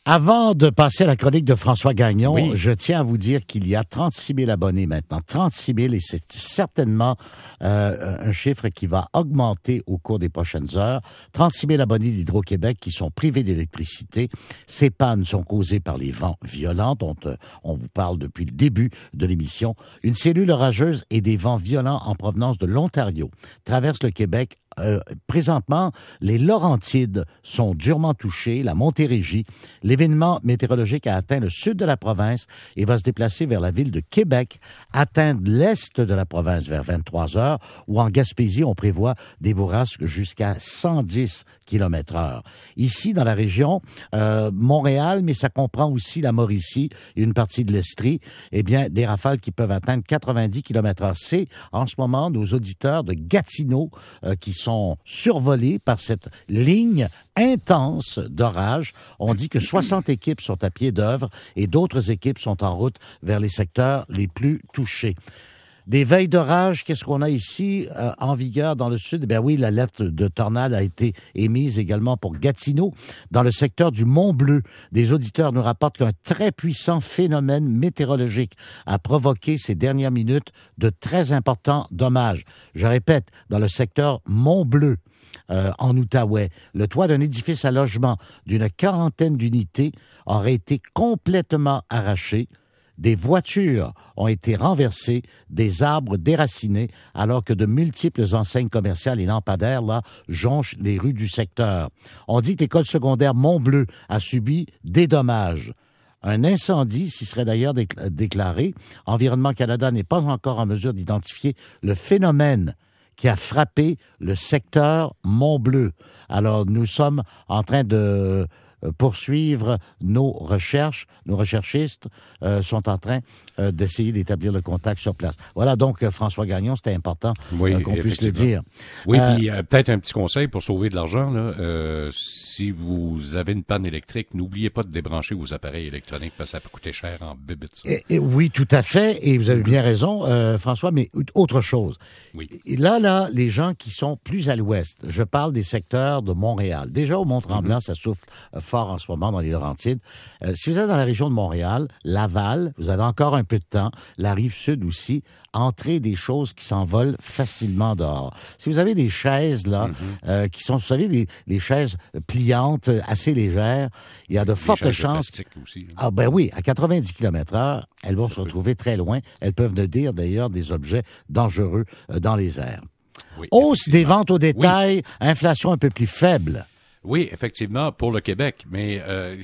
Avant de passer à la chronique de François Gagnon, Oui. je tiens à vous dire qu'il y a 36 000 abonnés maintenant. 36 000 et c'est certainement un chiffre qui va augmenter au cours des prochaines heures. 36 000 abonnés d'Hydro-Québec qui sont privés d'électricité. Ces pannes sont causées par les vents violents dont on vous parle depuis le début de l'émission. Une cellule orageuse et des vents violents en provenance de l'Ontario traversent le Québec. Présentement, les Laurentides sont durement touchés, la Montérégie. L'événement météorologique a atteint le sud de la province et va se déplacer vers la ville de Québec, atteindre l'est de la province vers 23 heures, où en Gaspésie, on prévoit des bourrasques jusqu'à 110 km/h. Ici, dans la région, Montréal, mais ça comprend aussi la Mauricie et une partie de l'Estrie, eh bien, des rafales qui peuvent atteindre 90 km/h. C'est, en ce moment, nos auditeurs de Gatineau qui sont survolés par cette ligne intense d'orage. On dit que 60 équipes sont à pied d'œuvre et d'autres équipes sont en route vers les secteurs les plus touchés. Des veilles d'orage, qu'est-ce qu'on a ici en vigueur dans le sud? Eh bien oui, l'alerte de tornade a été émise également pour Gatineau. Dans le secteur du Mont-Bleu, des auditeurs nous rapportent qu'un très puissant phénomène météorologique a provoqué ces dernières minutes de très importants dommages. Je répète, dans le secteur Mont-Bleu, en Outaouais, le toit d'un édifice à logement d'une 40aine d'unités aurait été complètement arraché. Des voitures ont été renversées, des arbres déracinés, alors que de multiples enseignes commerciales et lampadaires là, jonchent les rues du secteur. On dit que l'école secondaire Mont-Bleu a subi des dommages. Un incendie s'y serait d'ailleurs déclaré. Environnement Canada n'est pas encore en mesure d'identifier le phénomène qui a frappé le secteur Mont-Bleu. Alors, nous sommes en train de poursuivre nos recherches. Nos recherchistes sont en train d'essayer d'établir le contact sur place. Voilà donc, François Gagnon, c'était important qu'on puisse le dire. Oui, puis peut-être un petit conseil pour sauver de l'argent. Là, si vous avez une panne électrique, n'oubliez pas de débrancher vos appareils électroniques parce que ça peut coûter cher en bébite. Oui, tout à fait, et vous avez bien raison, François, mais autre chose. Oui. Et là, les gens qui sont plus à l'ouest, je parle des secteurs de Montréal. Déjà, au Mont-Tremblant, ça souffle fort en ce moment dans les Laurentides. Si vous êtes dans la région de Montréal, Laval, vous avez encore un peu de temps, la Rive-Sud aussi, entrez des choses qui s'envolent facilement dehors. Si vous avez des chaises, là, qui sont, vous savez, les chaises pliantes assez légères, il y a de fortes chances... Aussi, ah ben oui, à 90 km/h, elles vont se retrouver très loin. Elles peuvent devenir d'ailleurs des objets dangereux dans les airs. Oui, hausse des ventes au détail, inflation un peu plus faible. Oui, effectivement, pour le Québec, mais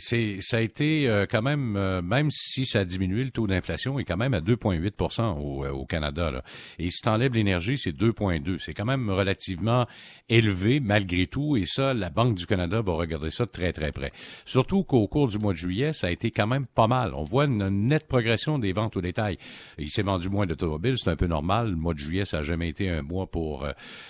ça a été quand même, même si ça a diminué, le taux d'inflation est quand même à 2,8% au Canada. Là. Et si t'enlèves l'énergie, c'est 2,2. C'est quand même relativement élevé malgré tout, et ça, la Banque du Canada va regarder ça de très, très près. Surtout qu'au cours du mois de juillet, ça a été quand même pas mal. On voit une nette progression des ventes au détail. Il s'est vendu moins d'automobiles, c'est un peu normal. Le mois de juillet, ça n'a jamais été un mois pour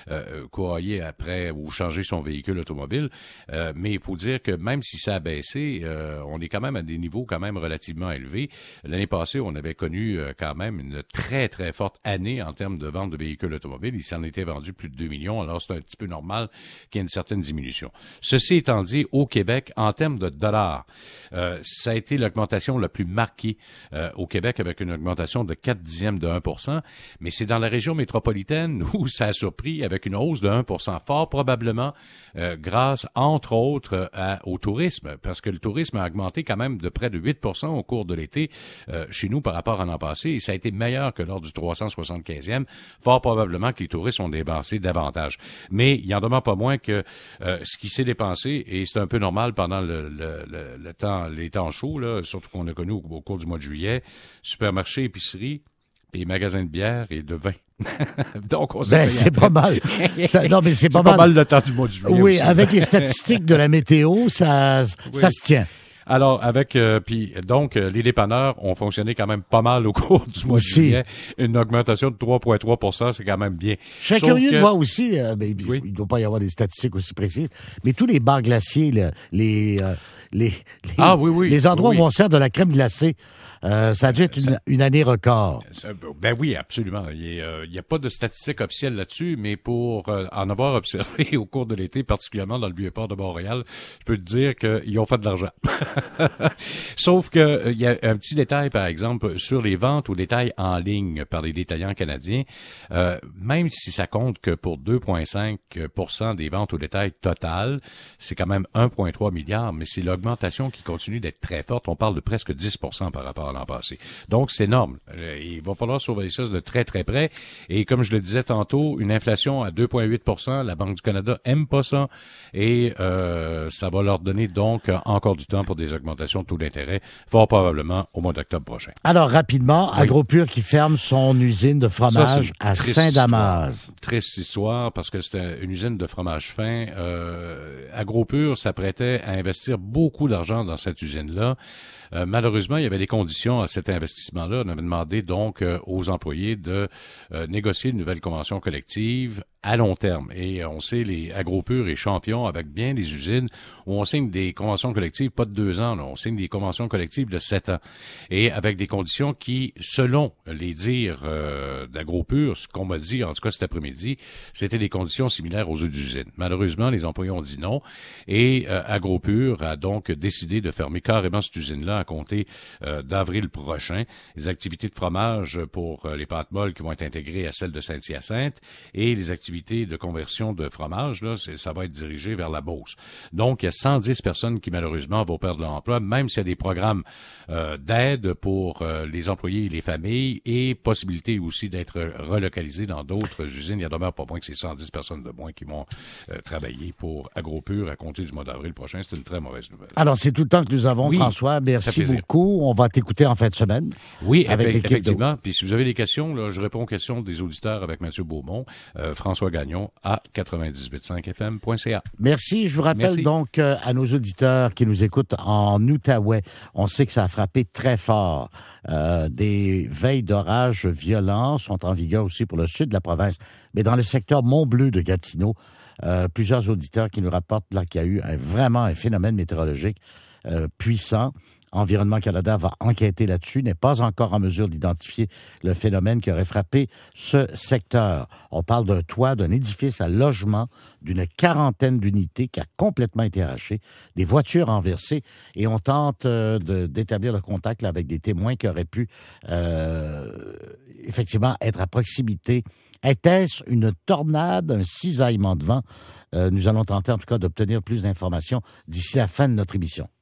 courrier après ou changer son véhicule automobile. Mais il faut dire que même si ça a baissé, on est quand même à des niveaux quand même relativement élevés. L'année passée, on avait connu quand même une très, très forte année en termes de vente de véhicules automobiles. Il s'en était vendu plus de 2 millions, alors c'est un petit peu normal qu'il y ait une certaine diminution. Ceci étant dit, au Québec, en termes de dollars, ça a été l'augmentation la plus marquée au Québec avec une augmentation de 0,4%, mais c'est dans la région métropolitaine où ça a surpris avec une hausse de 1%, fort probablement grâce, entre autres, au tourisme, parce que le tourisme a augmenté quand même de près de 8% au cours de l'été chez nous par rapport à l'an passé, et ça a été meilleur que lors du 375e. Fort probablement que les touristes ont dépensé davantage. Mais il en demeure pas moins que ce qui s'est dépensé, et c'est un peu normal pendant les temps chauds, là, surtout qu'on a connu au cours du mois de juillet, supermarchés, épiceries, et magasins de bière et de vin. Donc, on c'est pas mal. Non, mais c'est pas mal le temps du mois de juillet. Oui, aussi, avec les statistiques de la météo, ça se tient. Alors, donc, les dépanneurs ont fonctionné quand même pas mal au cours du mois de juillet. Une augmentation de 3,3%, c'est quand même bien. Je serais curieux de voir aussi, il ne doit pas y avoir des statistiques aussi précises, mais tous les bars glaciers, les endroits où on sert de la crème glacée, ça a dû être une année record. Ben oui, absolument. Il y a pas de statistiques officielles là-dessus, mais pour en avoir observé au cours de l'été, particulièrement dans le Vieux-Port de Montréal, je peux te dire qu'ils ont fait de l'argent. Sauf que il y a un petit détail, par exemple, sur les ventes au détail en ligne par les détaillants canadiens. Même si ça compte que pour 2,5% des ventes au détail totales, c'est quand même 1,3 milliard, mais c'est l'augmentation qui continue d'être très forte. On parle de presque 10% par rapport à l'an passé. Donc, c'est énorme. Il va falloir surveiller ça de très, très près. Et comme je le disais tantôt, une inflation à 2,8%, la Banque du Canada aime pas ça. Et ça va leur donner donc encore du temps pour des augmentations de taux d'intérêt, fort probablement au mois d'octobre prochain. Alors, rapidement, Oui. AgroPure qui ferme son usine de fromage à Saint-Damas. Triste histoire, parce que c'était une usine de fromage fin. AgroPure s'apprêtait à investir beaucoup d'argent dans cette usine-là. Malheureusement, il y avait des conditions à cet investissement-là. On avait demandé donc aux employés de négocier une nouvelle convention collective à long terme. Et on sait, les AgroPure est champion avec bien des usines où on signe des conventions collectives pas de 2 ans, là, on signe des conventions collectives de 7 ans. Et avec des conditions qui, selon les dires d'AgroPure, ce qu'on m'a dit, en tout cas cet après-midi, c'était des conditions similaires aux autres usines. Malheureusement, les employés ont dit non. Et AgroPure a donc décidé de fermer carrément cette usine-là à compter d'avril prochain. Les activités de fromage pour les pâtes molles qui vont être intégrées à celles de Saint-Hyacinthe et les activités de conversion de fromage, là, ça va être dirigé vers la Beauce. Donc, il y a 110 personnes qui, malheureusement, vont perdre leur emploi, même s'il y a des programmes d'aide pour les employés et les familles et possibilité aussi d'être relocalisés dans d'autres usines. Il y a demeure pas moins que ces 110 personnes de moins qui vont travailler pour AgroPure à compter du mois d'avril prochain. C'est une très mauvaise nouvelle. Alors, c'est tout le temps que nous avons, Oui, François. Merci beaucoup. On va t'écouter en fin de semaine. Oui, avec effectivement. Puis si vous avez des questions, là, je réponds aux questions des auditeurs avec Mathieu Beaumont, François Gagnon à 98.5fm.ca. Merci. Je vous rappelle donc à nos auditeurs qui nous écoutent en Outaouais, on sait que ça a frappé très fort. Des veilles d'orage violents sont en vigueur aussi pour le sud de la province. Mais dans le secteur Mont-Bleu de Gatineau, plusieurs auditeurs qui nous rapportent là qu'il y a eu vraiment un phénomène météorologique puissant. Environnement Canada va enquêter là-dessus, n'est pas encore en mesure d'identifier le phénomène qui aurait frappé ce secteur. On parle d'un toit, d'un édifice à logement, d'une 40aine d'unités qui a complètement été arraché, des voitures renversées, et on tente d'établir le contact là, avec des témoins qui auraient pu effectivement être à proximité. Était-ce une tornade, un cisaillement de vent? Nous allons tenter en tout cas d'obtenir plus d'informations d'ici la fin de notre émission.